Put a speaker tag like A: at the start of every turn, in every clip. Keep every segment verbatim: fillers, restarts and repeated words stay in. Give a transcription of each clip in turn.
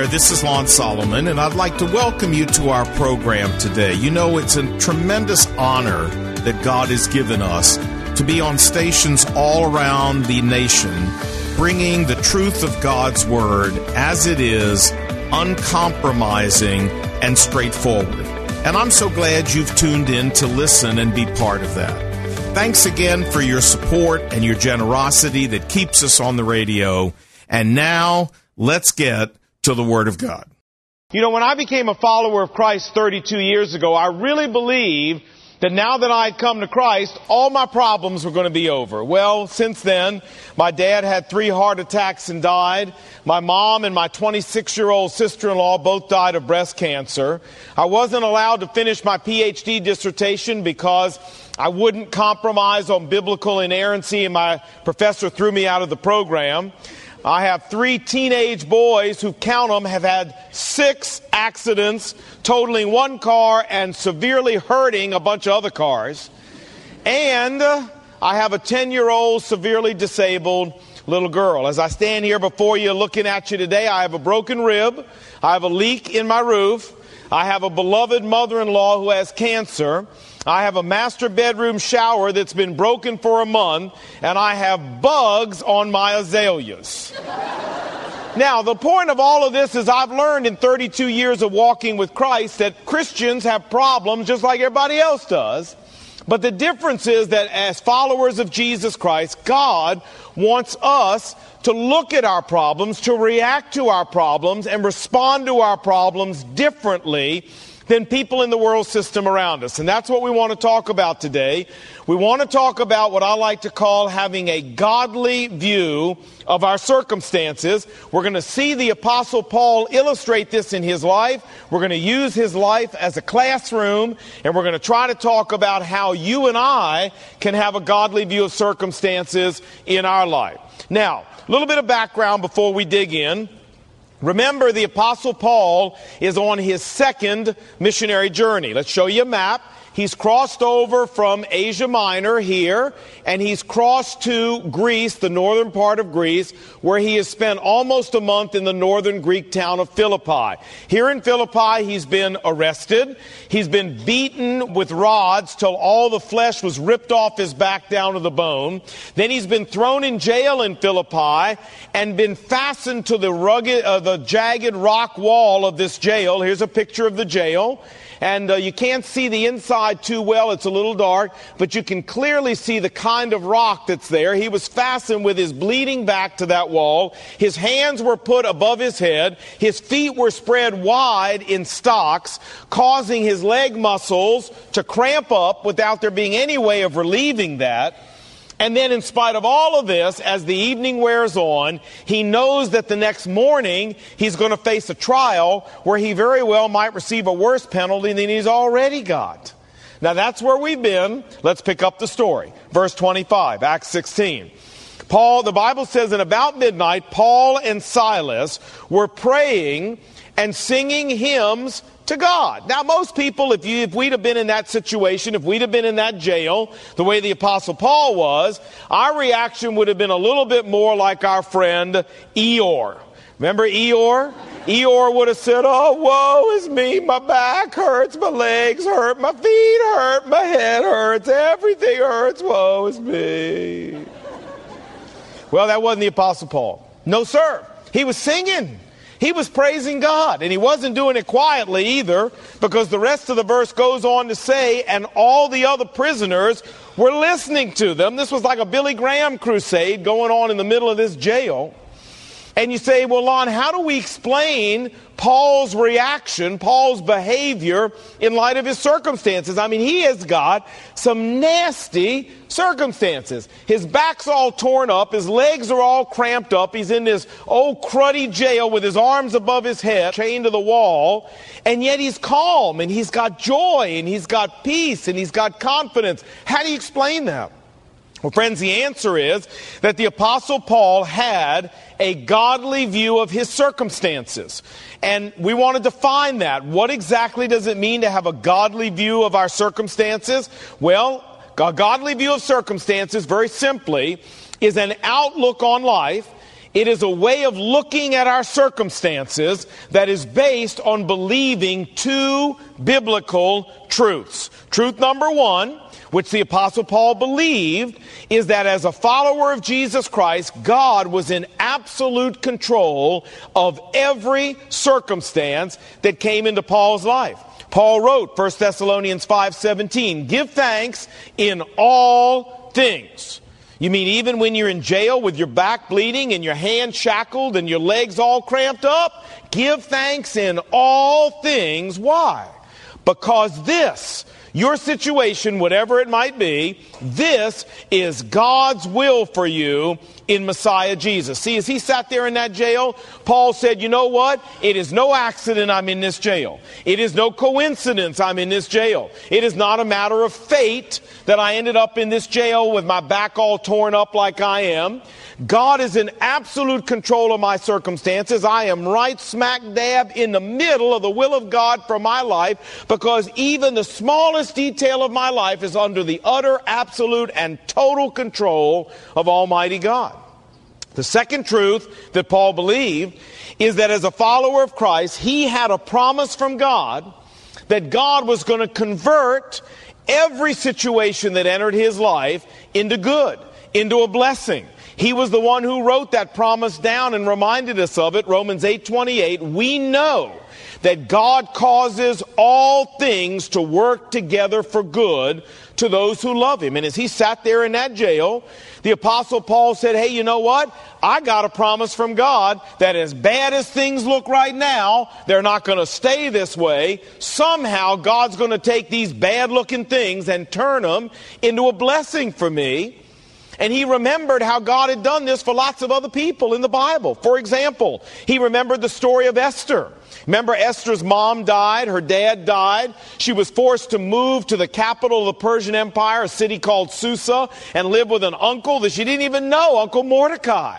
A: there, this is Lon Solomon, and I'd like to welcome you to our program today. You know, it's a tremendous honor that God has given us to be on stations all around the nation, bringing the truth of God's Word as it is, uncompromising and straightforward. And I'm so glad you've tuned in to listen and be part of that. Thanks again for your support and your generosity that keeps us on the radio. And now, let's get to the Word of God.
B: You know, when I became a follower of Christ thirty-two years ago, I really believed that now that I had come to Christ, all my problems were going to be over. Well, since then, my dad had three heart attacks and died. My mom and my twenty-six-year-old sister-in-law both died of breast cancer. I wasn't allowed to finish my P H D dissertation because I wouldn't compromise on biblical inerrancy, and my professor threw me out of the program. I have three teenage boys who, count them, have had six accidents, totaling one car and severely hurting a bunch of other cars. And uh, I have a ten-year-old severely disabled little girl. As I stand here before you looking at you today, I have a broken rib. I have a leak in my roof. I have a beloved mother-in-law who has cancer. I have a master bedroom shower that's been broken for a month, and I have bugs on my azaleas. Now, the point of all of this is I've learned in thirty-two years of walking with Christ that Christians have problems just like everybody else does. But the difference is that as followers of Jesus Christ, God wants us to look at our problems, to react to our problems, and respond to our problems differently than people in the world system around us. And that's what we want to talk about today. We want to talk about what I like to call having a godly view of our circumstances. We're going to see the Apostle Paul illustrate this in his life. We're going to use his life as a classroom, and we're going to try to talk about how you and I can have a godly view of circumstances in our life. Now, a little bit of background before we dig in. Remember, the Apostle Paul is on his second missionary journey. Let's show you a map. He's crossed over from Asia Minor here, and he's crossed to Greece, the northern part of Greece, where he has spent almost a month in the northern Greek town of Philippi. Here in Philippi, he's been arrested. He's been beaten with rods till all the flesh was ripped off his back down to the bone. Then he's been thrown in jail in Philippi and been fastened to the rugged, uh, the jagged rock wall of this jail. Here's a picture of the jail. And uh, you can't see the inside too well. It's a little dark, but you can clearly see the kind of rock that's there. He was fastened with his bleeding back to that wall. His hands were put above his head. His feet were spread wide in stocks, causing his leg muscles to cramp up without there being any way of relieving that. And then in spite of all of this, as the evening wears on, he knows that the next morning he's going to face a trial where he very well might receive a worse penalty than he's already got. Now that's where we've been. Let's pick up the story. Verse twenty-five, Acts sixteen. Paul, the Bible says, in about midnight, Paul and Silas were praying and singing hymns to God. Now, most people, if you, if we'd have been in that situation, if we'd have been in that jail, the way the Apostle Paul was, our reaction would have been a little bit more like our friend Eeyore. Remember Eeyore? Eeyore would have said, "Oh, woe is me, my back hurts, my legs hurt, my feet hurt, my head hurts, everything hurts, woe is me." Well, that wasn't the Apostle Paul. No, sir. He was singing. He was praising God, and he wasn't doing it quietly either, because the rest of the verse goes on to say, and all the other prisoners were listening to them. This was like a Billy Graham crusade going on in the middle of this jail. And you say, well, Lon, how do we explain Paul's reaction, Paul's behavior in light of his circumstances? I mean, he has got some nasty circumstances. His back's all torn up. His legs are all cramped up. He's in this old cruddy jail with his arms above his head, chained to the wall. And yet he's calm, and he's got joy, and he's got peace, and he's got confidence. How do you explain that? Well, friends, the answer is that the Apostle Paul had a godly view of his circumstances. And we want to define that. What exactly does it mean to have a godly view of our circumstances? Well, a godly view of circumstances, very simply, is an outlook on life It is a way of looking at our circumstances that is based on believing two biblical truths. Truth number one, which the Apostle Paul believed, is that as a follower of Jesus Christ, God was in absolute control of every circumstance that came into Paul's life. Paul wrote, First Thessalonians five seventeen, give thanks in all things. You mean even when you're in jail with your back bleeding and your hands shackled and your legs all cramped up? Give thanks in all things. Why? Because this, your situation, whatever it might be, this is God's will for you in Messiah Jesus. See, as he sat there in that jail, Paul said, you know what? It is no accident I'm in this jail. It is no coincidence I'm in this jail. It is not a matter of fate that I ended up in this jail with my back all torn up like I am. God is in absolute control of my circumstances. I am right smack dab in the middle of the will of God for my life, because even the smallest detail of my life is under the utter, absolute, and total control of Almighty God. The second truth that Paul believed is that as a follower of Christ, he had a promise from God that God was going to convert every situation that entered his life into good, into a blessing. He was the one who wrote that promise down and reminded us of it. Romans eight twenty-eight, we know that God causes all things to work together for good to those who love him. And as he sat there in that jail, the Apostle Paul said, hey, you know what? I got a promise from God that as bad as things look right now, they're not going to stay this way. Somehow God's going to take these bad looking things and turn them into a blessing for me. And he remembered how God had done this for lots of other people in the Bible. For example, he remembered the story of Esther. Remember, Esther's mom died, her dad died. She was forced to move to the capital of the Persian Empire, a city called Susa, and live with an uncle that she didn't even know, Uncle Mordecai.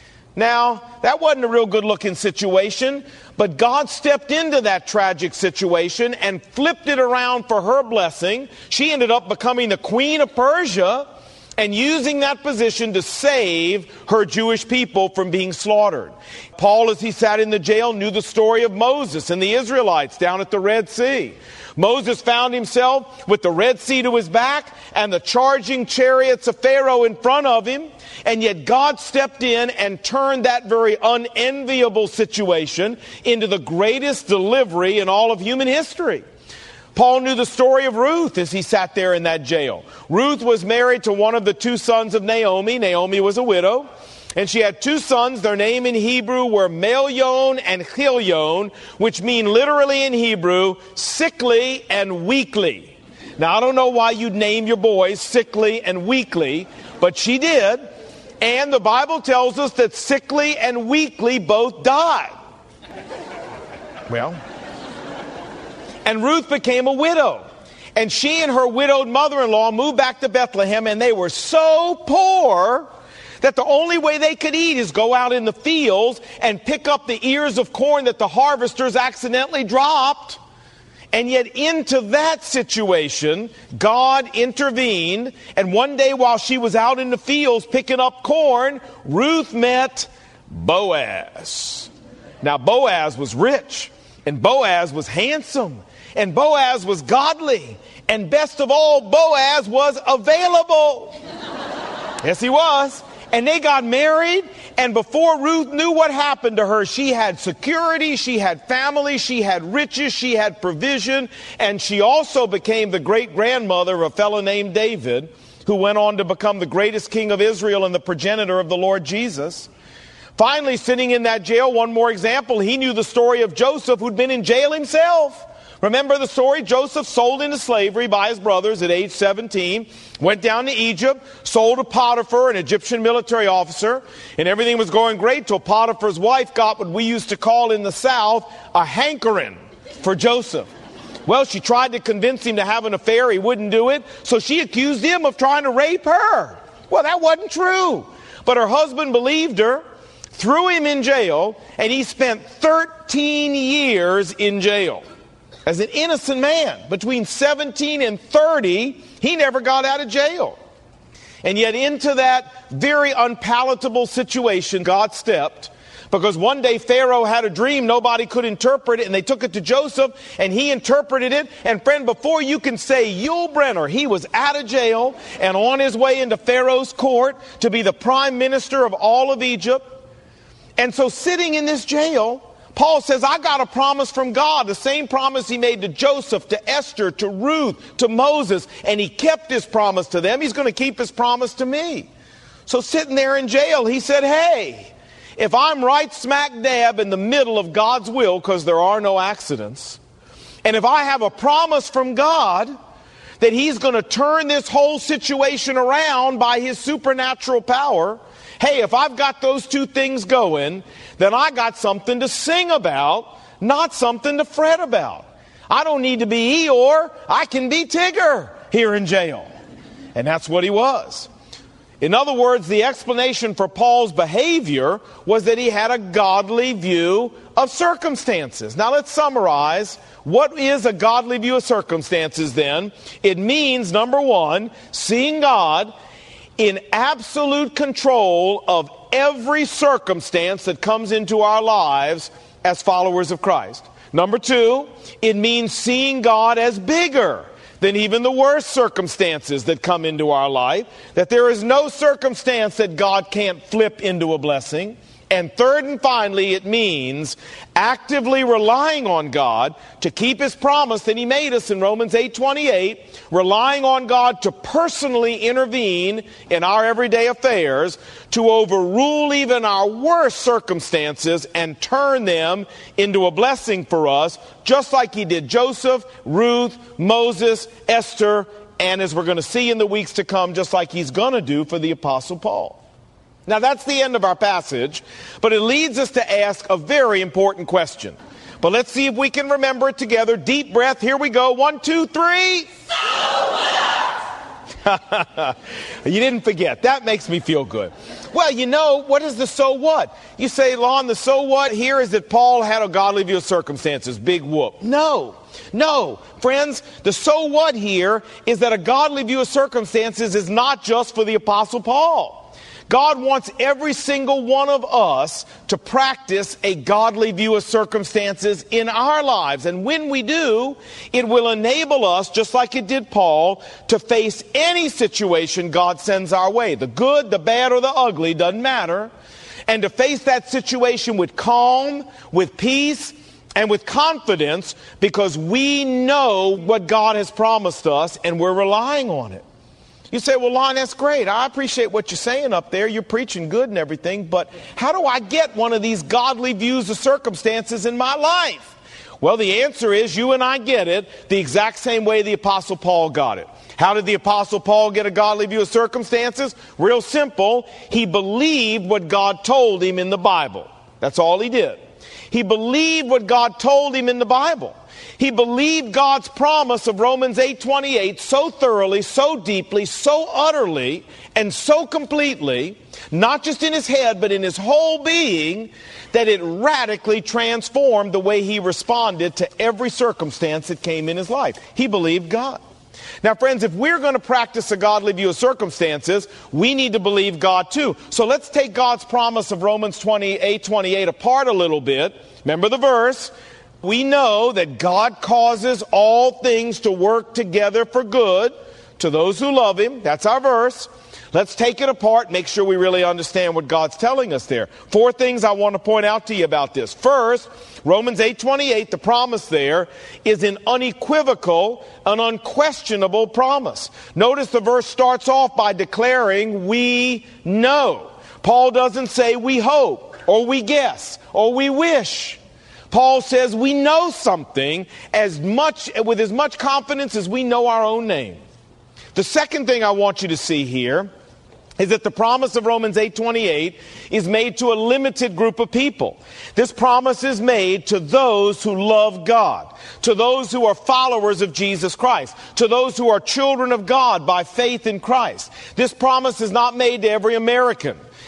B: Now, that wasn't a real good-looking situation, but God stepped into that tragic situation and flipped it around for her blessing. She ended up becoming the queen of Persia, and using that position to save her Jewish people from being slaughtered. Paul, as he sat in the jail, knew the story of Moses and the Israelites down at the Red Sea. Moses found himself with the Red Sea to his back and the charging chariots of Pharaoh in front of him, and yet God stepped in and turned that very unenviable situation into the greatest delivery in all of human history. Paul knew the story of Ruth as he sat there in that jail. Ruth was married to one of the two sons of Naomi. Naomi was a widow, and she had two sons. Their name in Hebrew were Melion and Chilion, which mean literally in Hebrew, sickly and weakly. Now, I don't know why you'd name your boys sickly and weakly, but she did. And the Bible tells us that sickly and weakly both died. Well... And Ruth became a widow. And she and her widowed mother-in-law moved back to Bethlehem, and they were so poor that the only way they could eat is go out in the fields and pick up the ears of corn that the harvesters accidentally dropped. And yet into that situation, God intervened. And one day while she was out in the fields picking up corn, Ruth met Boaz. Now Boaz was rich, and Boaz was handsome, and Boaz was godly, and best of all, Boaz was available. Yes, he was. And they got married, and before Ruth knew what happened to her, she had security, she had family, she had riches, she had provision, and she also became the great-grandmother of a fellow named David, who went on to become the greatest king of Israel and the progenitor of the Lord Jesus. Finally, sitting in that jail, one more example, he knew the story of Joseph, who'd been in jail himself. Remember the story? Joseph sold into slavery by his brothers at age seventeen, went down to Egypt, sold to Potiphar, an Egyptian military officer, and everything was going great till Potiphar's wife got what we used to call in the South a hankering for Joseph. Well, she tried to convince him to have an affair. He wouldn't do it, so she accused him of trying to rape her. Well, that wasn't true, but her husband believed her, threw him in jail, and he spent thirteen years in jail. As an innocent man, between seventeen and thirty, he never got out of jail. And yet into that very unpalatable situation, God stepped, because one day Pharaoh had a dream, nobody could interpret it, and they took it to Joseph, and he interpreted it. And friend, before you can say Yul Brynner, he was out of jail and on his way into Pharaoh's court to be the prime minister of all of Egypt. And so sitting in this jail, Paul says, I got a promise from God, the same promise he made to Joseph, to Esther, to Ruth, to Moses, and he kept his promise to them. He's going to keep his promise to me. So sitting there in jail, he said, hey, if I'm right smack dab in the middle of God's will, because there are no accidents, and if I have a promise from God that he's going to turn this whole situation around by his supernatural power, hey, if I've got those two things going, then I got something to sing about, not something to fret about. I don't need to be Eeyore, I can be Tigger here in jail. And that's what he was. In other words, the explanation for Paul's behavior was that he had a godly view of circumstances. Now let's summarize. What is a godly view of circumstances then? It means, number one, seeing God in absolute control of every circumstance that comes into our lives as followers of Christ. Number two, it means seeing God as bigger than even the worst circumstances that come into our life, that there is no circumstance that God can't flip into a blessing. And third and finally, it means actively relying on God to keep his promise that he made us in Romans eight twenty-eight, relying on God to personally intervene in our everyday affairs, to overrule even our worst circumstances and turn them into a blessing for us, just like he did Joseph, Ruth, Moses, Esther, and as we're going to see in the weeks to come, just like he's going to do for the Apostle Paul. Now that's the end of our passage, but it leads us to ask a very important question. But let's see if we can remember it together. Deep breath, here we go. One, two, three. So what? You didn't forget. That makes me feel good. Well, you know, what is the so what? You say, Lon, the so what here is that Paul had a godly view of circumstances. Big whoop. No. No, friends, the so what here is that a godly view of circumstances is not just for the Apostle Paul. God wants every single one of us to practice a godly view of circumstances in our lives. And when we do, it will enable us, just like it did Paul, to face any situation God sends our way. The good, the bad, or the ugly, doesn't matter. And to face that situation with calm, with peace, and with confidence, because we know what God has promised us and we're relying on it. You say, well, Lon, that's great. I appreciate what you're saying up there. You're preaching good and everything. But how do I get one of these godly views of circumstances in my life? Well, the answer is you and I get it the exact same way the Apostle Paul got it. How did the Apostle Paul get a godly view of circumstances? Real simple. He believed what God told him in the Bible. That's all he did. He believed what God told him in the Bible. He believed God's promise of Romans eight twenty-eight so thoroughly, so deeply, so utterly, and so completely, not just in his head, but in his whole being, that it radically transformed the way he responded to every circumstance that came in his life. He believed God. Now, friends, if we're going to practice a godly view of circumstances, we need to believe God too. So let's take God's promise of Romans eight twenty-eight apart a little bit. Remember the verse. We know that God causes all things to work together for good to those who love him. That's our verse. Let's take it apart, make sure we really understand what God's telling us there. Four things I want to point out to you about this. First, Romans eight twenty-eight, the promise there is an unequivocal, an unquestionable promise. Notice the verse starts off by declaring, we know. Paul doesn't say we hope, or we guess, or we wish. Paul says we know something as much, with as much confidence as we know our own name. The second thing I want you to see here is that the promise of Romans eight twenty-eight is made to a limited group of people. This promise is made to those who love God, to those who are followers of Jesus Christ, to those who are children of God by faith in Christ. This promise is not made to every American.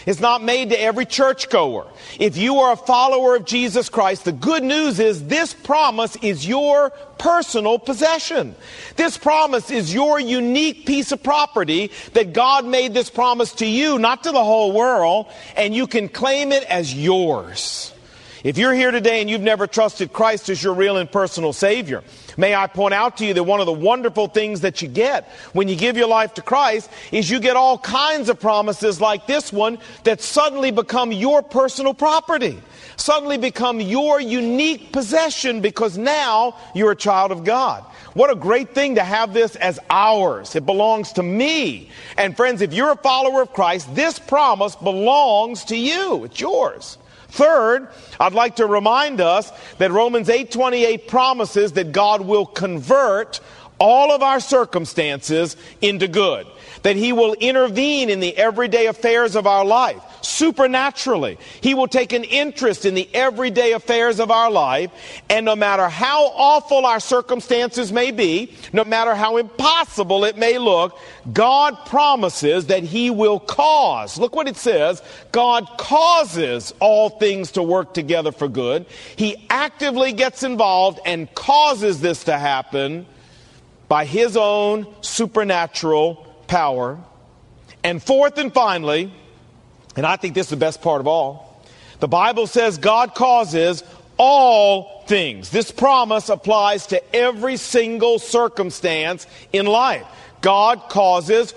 B: It's not made to every churchgoer. If you are a follower of Jesus Christ, the good news is this promise is your personal possession. This promise is your unique piece of property that God made this promise to you, not to the whole world, and you can claim it as yours. If you're here today and you've never trusted Christ as your real and personal Savior, may I point out to you that one of the wonderful things that you get when you give your life to Christ is you get all kinds of promises like this one that suddenly become your personal property, suddenly become your unique possession because now you're a child of God. What a great thing to have this as ours. It belongs to me. And friends, if you're a follower of Christ, this promise belongs to you. It's yours. Third, I'd like to remind us that Romans eight twenty-eight promises that God will convert all of our circumstances into good, that He will intervene in the everyday affairs of our life supernaturally. He will take an interest in the everyday affairs of our life, and no matter how awful our circumstances may be, no matter how impossible it may look, God promises that He will cause. Look what it says. God causes all things to work together for good. He actively gets involved and causes this to happen by His own supernatural power. And fourth and finally, and I think this is the best part of all, the Bible says God causes all things. This promise applies to every single circumstance in life. God causes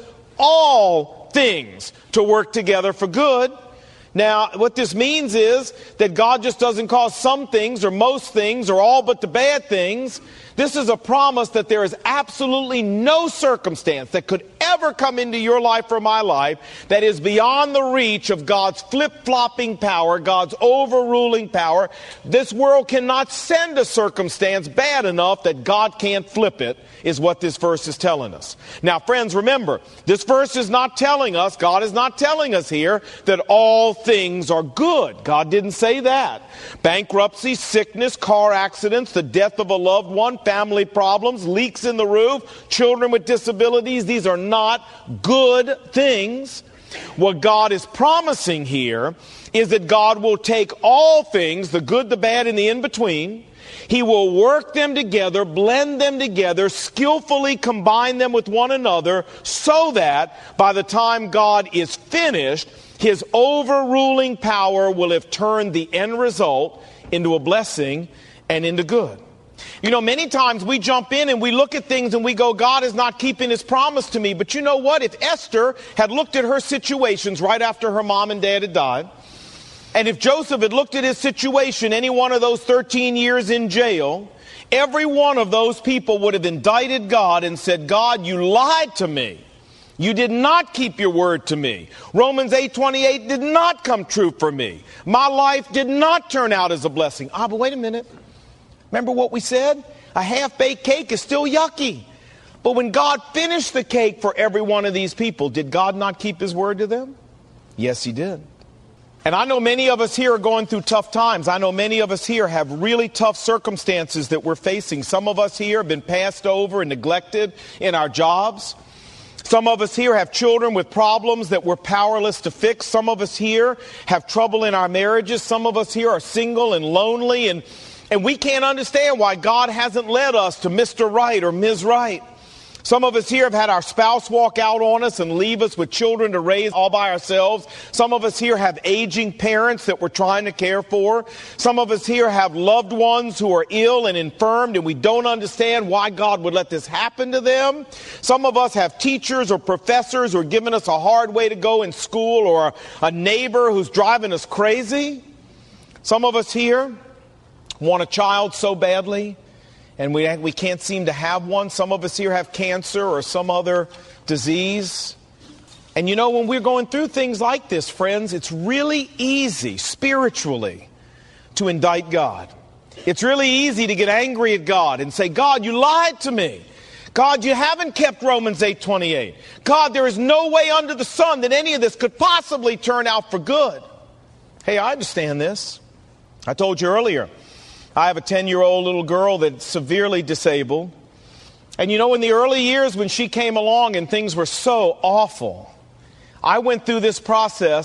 B: all things to work together for good. Now, what this means is that God just doesn't cause some things or most things or all but the bad things. This is a promise that there is absolutely no circumstance that could ever come into your life or my life that is beyond the reach of God's flip-flopping power, God's overruling power. This world cannot send a circumstance bad enough that God can't flip it, is what this verse is telling us. Now, friends, remember, this verse is not telling us, God is not telling us here that all things are good. God didn't say that. Bankruptcy, sickness, car accidents, the death of a loved one, family problems, leaks in the roof, children with disabilities, these are not good things. What God is promising here is that God will take all things, the good, the bad, and the in-between. He will work them together, blend them together, skillfully combine them with one another so that by the time God is finished, His overruling power will have turned the end result into a blessing and into good. You know, many times we jump in and we look at things and we go, God is not keeping His promise to me. But you know what? If Esther had looked at her situations right after her mom and dad had died, and if Joseph had looked at his situation any one of those thirteen years in jail, every one of those people would have indicted God and said, God, you lied to me. You did not keep your word to me. Romans eight twenty-eight did not come true for me. My life did not turn out as a blessing. Ah, but wait a minute. Remember what we said? A half-baked cake is still yucky. But when God finished the cake for every one of these people, did God not keep His word to them? Yes, He did. And I know many of us here are going through tough times. I know many of us here have really tough circumstances that we're facing. Some of us here have been passed over and neglected in our jobs. Some of us here have children with problems that we're powerless to fix. Some of us here have trouble in our marriages. Some of us here are single and lonely, and, and we can't understand why God hasn't led us to Mister Right or Miz Right. Some of us here have had our spouse walk out on us and leave us with children to raise all by ourselves. Some of us here have aging parents that we're trying to care for. Some of us here have loved ones who are ill and infirmed, and we don't understand why God would let this happen to them. Some of us have teachers or professors who are giving us a hard way to go in school, or a neighbor who's driving us crazy. Some of us here want a child so badly, and we we can't seem to have one. Some of us here have cancer or some other disease. And you know, when we're going through things like this, friends, it's really easy spiritually to indict God. It's really easy to get angry at God and say, God, you lied to me. God, you haven't kept Romans eight twenty-eight. God, there is no way under the sun that any of this could possibly turn out for good. Hey, I understand this. I told you earlier, I have a ten-year-old little girl that's severely disabled. And you know, in the early years when she came along and things were so awful, I went through this process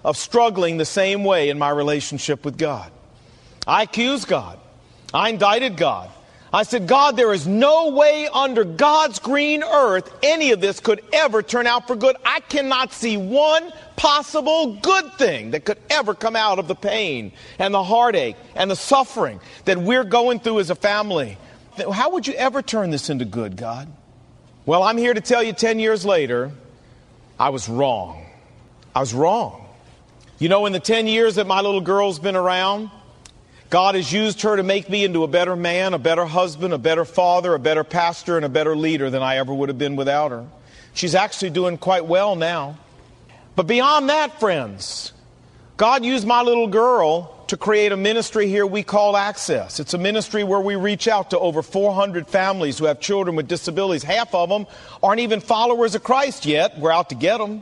B: of struggling the same way in my relationship with God. I accused God. I indicted God. I said, God, there is no way under God's green earth any of this could ever turn out for good. I cannot see one possible good thing that could ever come out of the pain and the heartache and the suffering that we're going through as a family. How would you ever turn this into good, God? Well, I'm here to tell you ten years later, I was wrong. I was wrong. You know, in the ten years that my little girl's been around, God has used her to make me into a better man, a better husband, a better father, a better pastor, and a better leader than I ever would have been without her. She's actually doing quite well now. But beyond that, friends, God used my little girl to create a ministry here we call Access. It's a ministry where we reach out to over four hundred families who have children with disabilities. Half of them aren't even followers of Christ yet. We're out to get them.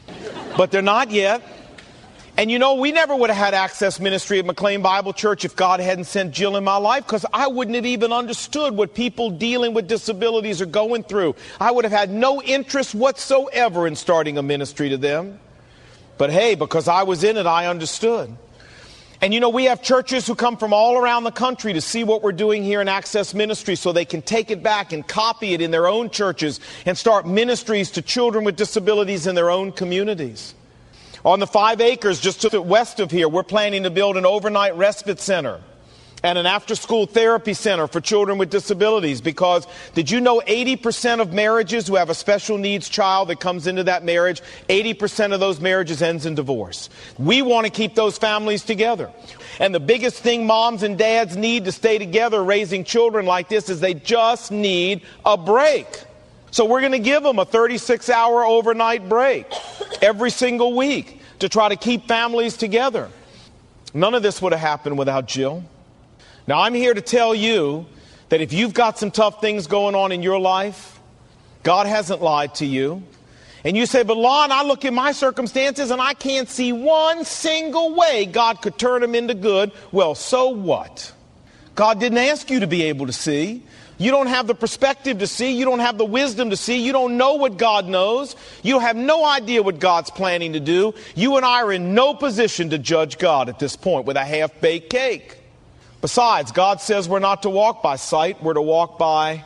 B: But they're not yet. And you know, we never would have had Access Ministry at McLean Bible Church if God hadn't sent Jill in my life, because I wouldn't have even understood what people dealing with disabilities are going through. I would have had no interest whatsoever in starting a ministry to them. But hey, because I was in it, I understood. And you know, we have churches who come from all around the country to see what we're doing here in Access Ministry so they can take it back and copy it in their own churches and start ministries to children with disabilities in their own communities. On the five acres just to the west of here, we're planning to build an overnight respite center and an after-school therapy center for children with disabilities, because did you know eighty percent of marriages who have a special needs child that comes into that marriage, eighty percent of those marriages ends in divorce? We want to keep those families together. And the biggest thing moms and dads need to stay together raising children like this is they just need a break. So we're going to give them a thirty-six hour overnight break every single week to try to keep families together. None of this would have happened without Jill. Now, I'm here to tell you that if you've got some tough things going on in your life, God hasn't lied to you. And you say, but Lon, I look at my circumstances and I can't see one single way God could turn them into good. Well, so what? God didn't ask you to be able to see. You don't have the perspective to see. You don't have the wisdom to see. You don't know what God knows. You have no idea what God's planning to do. You and I are in no position to judge God at this point with a half-baked cake. Besides, God says we're not to walk by sight. We're to walk by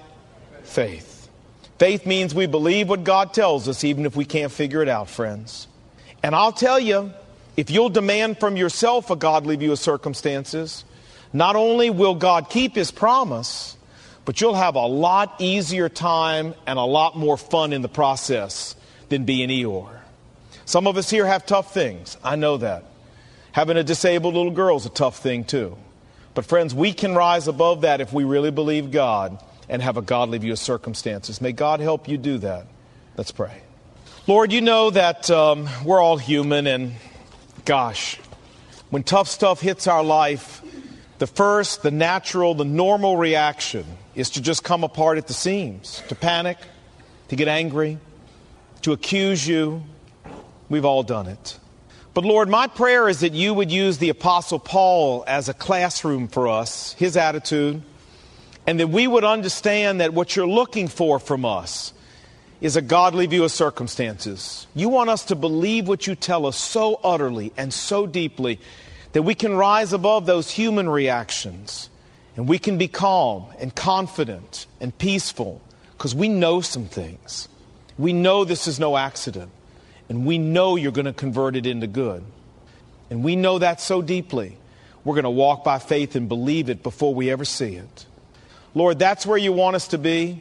B: faith. Faith means we believe what God tells us, even if we can't figure it out, friends. And I'll tell you, if you'll demand from yourself a godly view of circumstances, not only will God keep His promise, but you'll have a lot easier time and a lot more fun in the process than being Eeyore. Some of us here have tough things. I know that. Having a disabled little girl is a tough thing too. But friends, we can rise above that if we really believe God and have a godly view of circumstances. May God help you do that. Let's pray. Lord, you know that um, we're all human, and gosh, when tough stuff hits our life, the first, the natural, the normal reaction is to just come apart at the seams, to panic, to get angry, to accuse you. We've all done it. But Lord, my prayer is that you would use the Apostle Paul as a classroom for us, his attitude, and that we would understand that what you're looking for from us is a godly view of circumstances. You want us to believe what you tell us so utterly and so deeply that we can rise above those human reactions and we can be calm and confident and peaceful because we know some things. We know this is no accident, and we know you're going to convert it into good. And we know that so deeply, we're going to walk by faith and believe it before we ever see it. Lord, that's where you want us to be,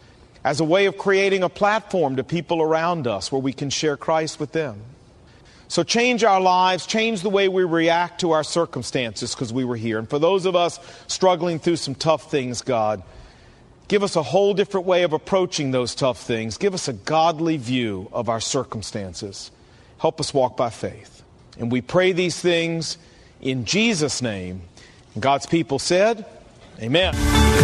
B: as a way of creating a platform to people around us where we can share Christ with them. So change our lives, change the way we react to our circumstances because we were here. And for those of us struggling through some tough things, God, give us a whole different way of approaching those tough things. Give us a godly view of our circumstances. Help us walk by faith. And we pray these things in Jesus' name. And God's people said, amen.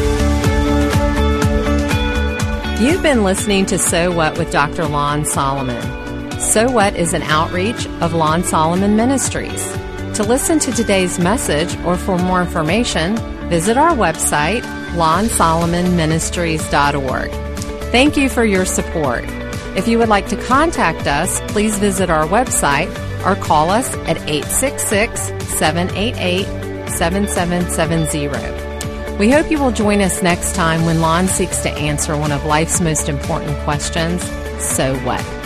C: You've been listening to So What with Doctor Lon Solomon. So What is an outreach of Lon Solomon Ministries. To listen to today's message or for more information, visit our website, lon solomon ministries dot org. Thank you for your support. If you would like to contact us, please visit our website, or call us at eight six six, seven eight eight, seven seven seven zero. We hope you will join us next time when Lon seeks to answer one of life's most important questions, so what?